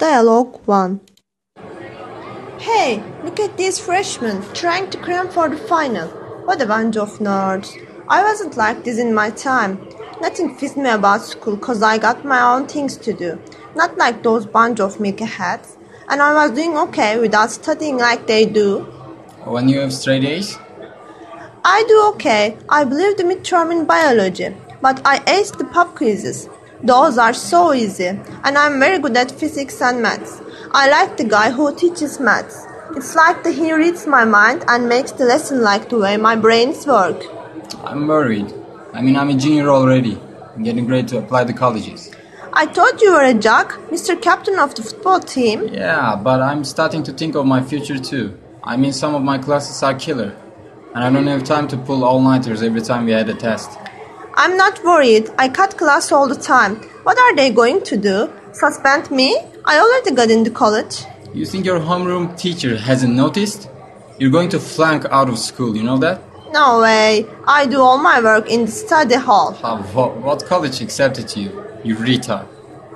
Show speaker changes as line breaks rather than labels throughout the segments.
Dialogue 1. Hey, look at these freshmen trying to cram for the final. What a bunch of nerds. I wasn't like this in my time. Nothing fits me about school cause I got my own things to do. Not like those bunch of milky heads. And I was doing okay without studying like they do.
When you have straight A's?
I do okay. I believe the midterm in biology. But I aced the pop quizzes. Those are so easy. And I'm very good at physics and maths. I like the guy who teaches maths. It's like he reads my mind and makes the lesson like the way my brains work.
I'm worried. I'm a junior already. I'm getting ready to apply to colleges.
I thought you were a jock, Mr. Captain of the football team.
Yeah, but I'm starting to think of my future too. Some of my classes are killer. And I don't have time to pull all-nighters every time we had a test.
I'm not worried. I cut class all the time. What are they going to do? Suspend me? I already got into college.
You think your homeroom teacher hasn't noticed? You're going to flunk out of school, you know that?
No way. I do all my work in the study hall.
What college accepted you, you retard?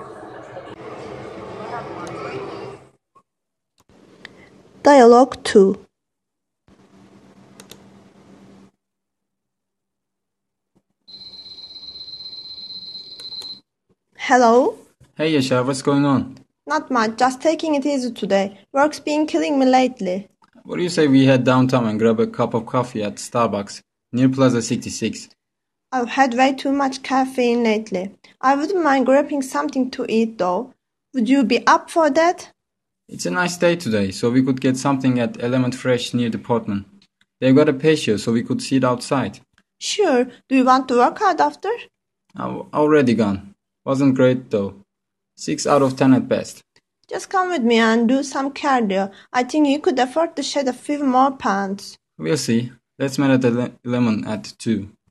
Dialogue 2. Hello?
Hey Yasha, what's going on?
Not much, just taking it easy today. Work's been killing me lately.
What do you say we head downtown and grab a cup of coffee at Starbucks, near Plaza 66?
I've had way too much caffeine lately. I wouldn't mind grabbing something to eat though. Would you be up for that?
It's a nice day today, so we could get something at Element Fresh near the Portman. They've got a patio, so we could sit outside.
Sure. Do you want to work out after?
I've already gone. Wasn't great though. 6 out of 10 at best.
Just come with me and do some cardio. I think you could afford to shed a few more pounds.
We'll see. Let's meet at 11 at 2.